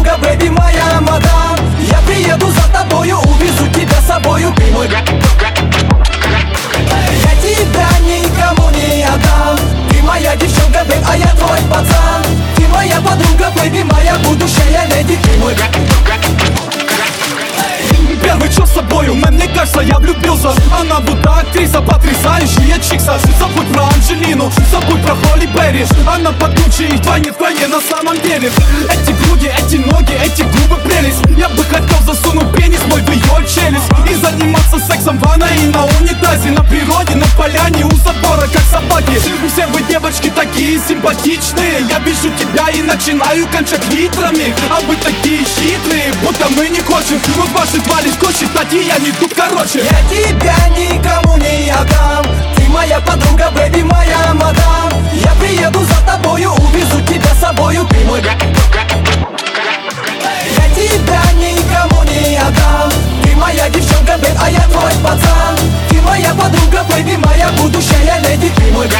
подруга, бэби, моя мадам. Я приеду за тобою, увезу тебя с собою, ты мой. Я тебя никому не отдам. Ты моя девчонка, бэйб, а я твой пацан. Ты моя подруга, бэйби, моя будущая леди, ты мой. Первый час с собою, мне кажется, я влюбился. Она будто актриса, потрясающая чикса. Забудь про Анджелину, забудь про Холли Берри. Она покруче и вдвойне на самом деле. Эти груди, эти ноги, эти губы прелесть. Я бы хотел засунуть пенис мой в ее челюсть и заниматься сексом в ванной и на унитазе. На природе, на поляне, у забора, как собаки. Все вы, девочки, такие симпатичные. Я вижу тебя и начинаю кончать литрами. А вы такие хитрые, будто мы не хотим. Мы ваши два лишь считать, и я не тут, короче. Я тебя никому не отдам. Ты моя подруга, бэби, моя мадам. Я приеду за тобою, увезу тебя с собою, ты мой. Я тебя никому не отдам. Ты моя девчонка, бэб, а я твой пацан. Ты моя подруга, бэби, моя будущая леди, ты мой.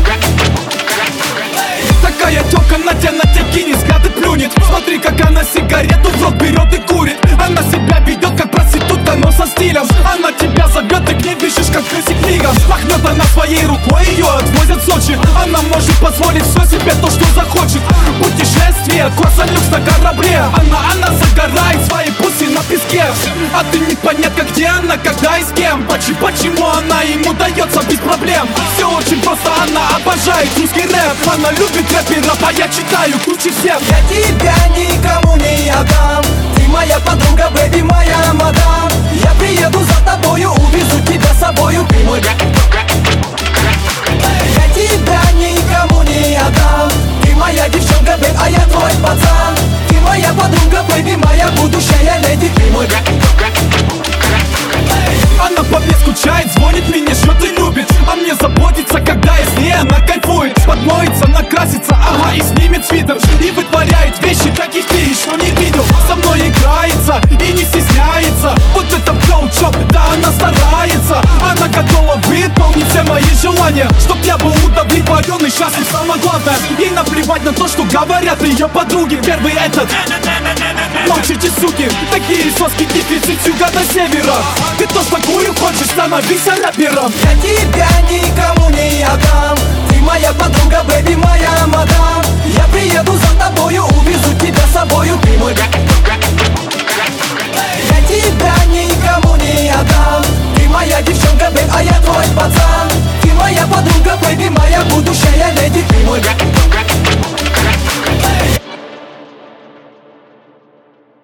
Такая тёлка на тебя кинет, взгляд и плюнет. Смотри, как она сигарету в рот берет и курит. Она себя ведет как проститутка, но со стилем. Она тебя зовет, ты к ней бежишь, как крысик мигом. Махнет она своей рукой, ее отвозят в Сочи. Она может позволить все себе то, что захочет. Путешествие, косолюкс на корабле. Она загорает свои пуси на песке. А ты не понятно, где она, когда и с кем. Почему она ему дается без проблем. Все очень просто, она обожает русский рэп. Она любит рэперов, а я читаю круче всех. Я тебя никому не отдам. Ты моя подруга, бэби, моя мадам. Я приеду за тобою, увезу тебя с собою, ты мой. Я тебя никому не отдам. Ты моя девчонка, бэб, а я твой пацан. Ты моя подруга, бэби, моя будущая леди, ты мой. Она по мне скучает, звонит, меня ждет и любит. А мне заботится, когда я с ней, она кайфует. Подмоется, накрасится, ага, и снимет свитер. И вытворяет вещи, каких ты еще не видел. Со мной играется и не стесняется. Вот это птоучок, да она старается. Она готова выполнить все мои желания. Чтоб я был удовлетворен и счастлив, самое главное. Ей наплевать на то, что говорят ее подруги. Первый этот: молчите, суки, такие соски, дефицит с юга до севера. Ты тоже такую хочешь, становись рэпером. Я тебя никому не отдам. Ты моя подруга, бэби, моя мадам. Я приеду за тобою, увезу тебя с собою, ты мой.